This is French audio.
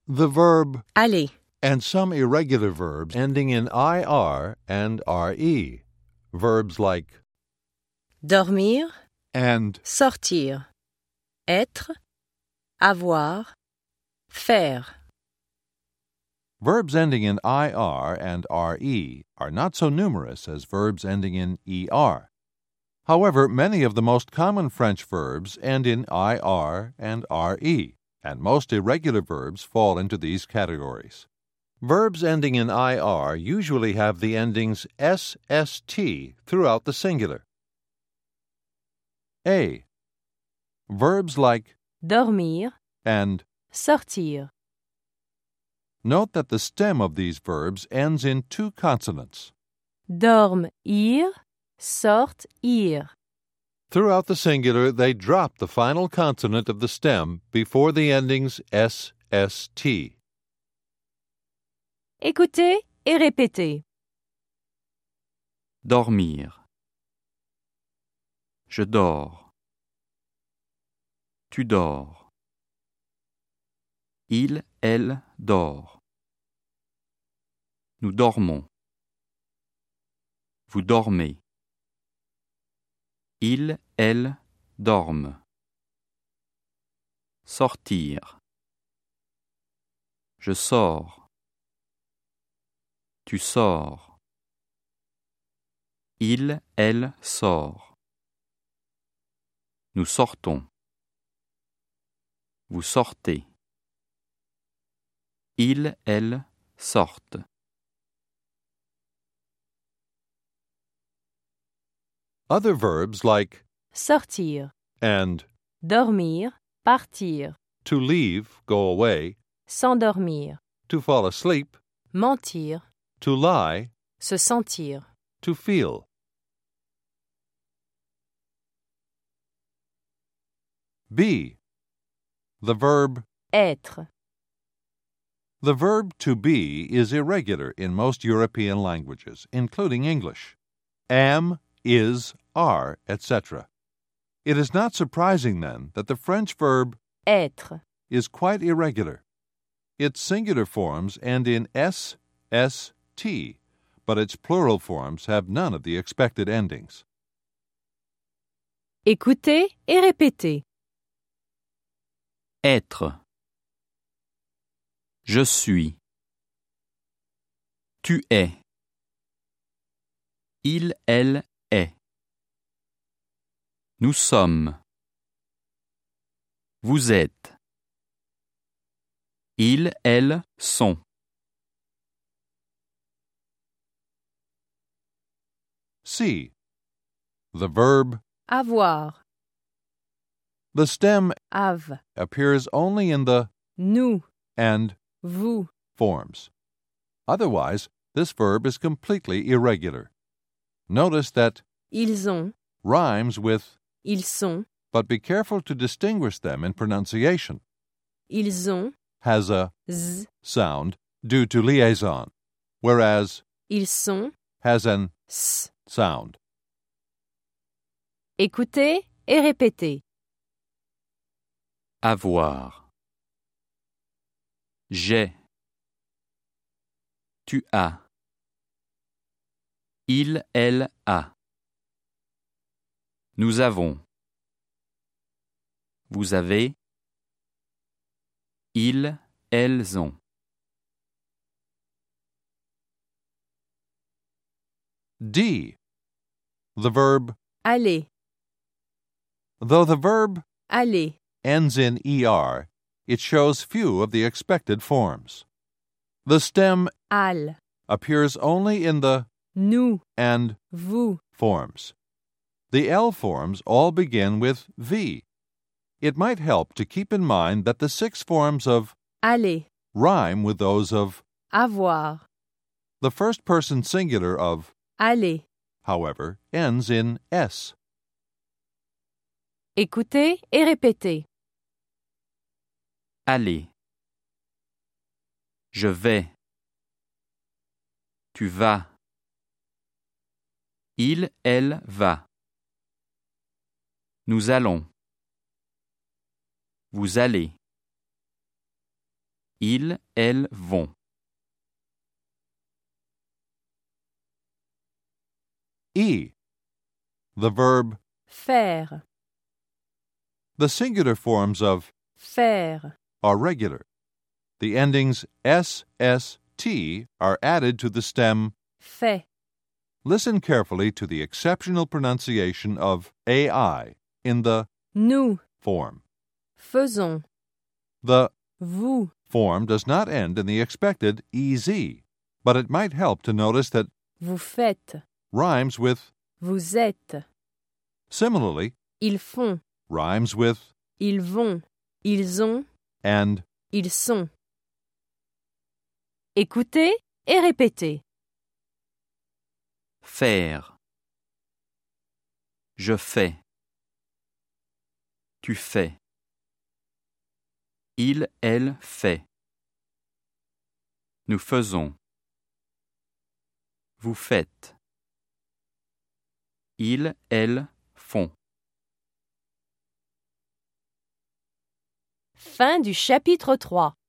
The verb aller, and some irregular verbs ending in IR and RE. Verbs like dormir, and sortir, être, avoir, faire. verbs ending in IR and RE are not so numerous as verbs ending in ER. However, many of the most common French verbs end in IR and RE, and most irregular verbs fall into these categories. Verbs ending in IR usually have the endings SST throughout the singular. A. Verbs like Dormir, and. sortir. Note that the stem of these verbs ends in two consonants. Dorme, ir, sorte, ir. Throughout the singular, they drop the final consonant of the stem before the endings SST. Écoutez et répétez. Dormir. Je dors. Tu dors. Il, elle dort. Nous dormons. Vous dormez. Il, elle dorment. Sortir. Je sors. Tu sors. Il, elle sort. Nous sortons. Vous sortez. Il, elle sortent. Other verbs like Sortir, and, dormir, partir, to leave, go away, s'endormir, to fall asleep, mentir, to lie, se sentir. to feel. B. The verb. Être, The verb to be is irregular in most European languages, including English. Am, is, are, etc. It is not surprising, then, that the French verb être, is quite irregular. Its singular forms end in S, S, T, but its plural forms have none of the expected endings. écoutez et répétez. Être. Je suis. Tu es. Il, elle est. Nous sommes. Vous êtes. Ils, elles sont. C. The verb. Avoir, The stem have, appears only in the nous, and vous. forms. Otherwise, this verb is completely irregular. Notice that Ils ont, rhymes with, ils sont, but be careful to distinguish them in pronunciation, ils ont, has a z, sound due to liaison, whereas ils sont, has an s. sound. Écoutez et répétez. Avoir. J'ai. Tu as. Il, elle a. Nous avons. Vous avez. Ils, elles ont. D. The verb. Aller, Though the verb aller, ends in er, it shows few of the expected forms. The stem al, appears only in the nous, and vous. forms. The L forms all begin with V. It might help to keep in mind that the 6 forms of Aller, rhyme with those of avoir, the first person singular of, aller. however, ends in S. Écoutez et répétez. Aller. Je vais. Tu vas. Il, elle va. Nous allons. Vous allez. Ils, elles vont. E. The verb. Faire. The singular forms of Faire. are regular. The endings s, s, t are added to the stem. Fait. Listen carefully to the exceptional pronunciation of ai in the Nous. form. Faisons. The Vous. form does not end in the expected ez, but it might help to notice that Vous faites. rhymes with. Vous êtes. Similarly, Ils font. rhymes with Ils vont. Ils ont. and. Ils sont. Écoutez et répétez. Faire. Je fais. Tu fais. Il, elle fait. Nous faisons. Vous faites. Ils, elles font. Fin du chapitre 3.